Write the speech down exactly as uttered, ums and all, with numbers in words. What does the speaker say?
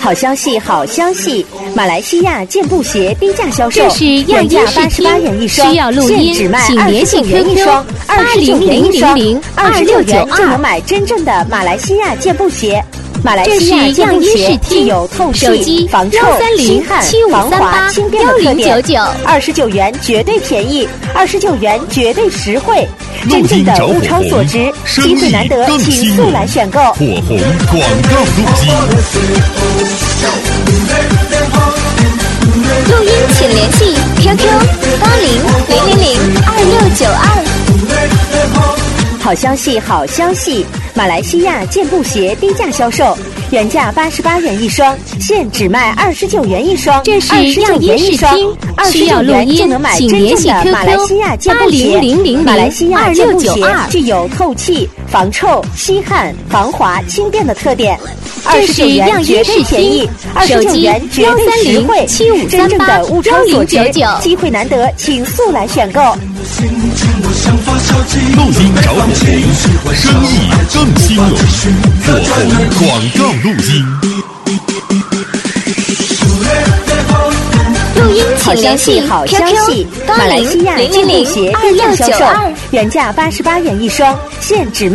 好消息，好消息！马来西亚健步鞋低价销售， 这是样原价音视八十八元一听， 双， 需要录音， 现只卖请联系二十九元一 Q 双 Q 八二十九零零元一双零零二二十九六九元就能二。 买真正的马来西亚健步鞋。马来这是西亚健步样音鞋视听具有透手机气、防臭、 幺三零吸汗七五、 防滑、 三八轻便的特幺零九点。 九。 二十九元绝对便宜，二十九元绝对实惠， 录真正音找火的物超所红值， 生机会意难得， 更请速兴隆来选购。 火红广告录机。 录音请联系 Q Q 八零零零零二六九二。 好消息，好消息！马来西亚健步鞋低价销售，原价八十八元一双，现只卖二十九元一双， 这是二十九样元一双音视听， 二十需要录九元就音能买请联系真正的 Q 马来 Q 西亚健八步鞋。 零零零马来西零二亚健步鞋六九二。 具有透气、防臭、吸汗、防滑、轻便的特点。二这十九是样元绝对音视便宜听，， 二十九手机元绝对幺三实惠零，七五真正三八的物超幺所值零九九。， 机会难得，请速来选购。 录音找火红，生意更兴隆。火红广告录音。 录音好消请联系息，好 Q 消 Q 息！ 八马来零西亚健步零零零鞋二低价销售六九二。， 原价八十八元一双，现只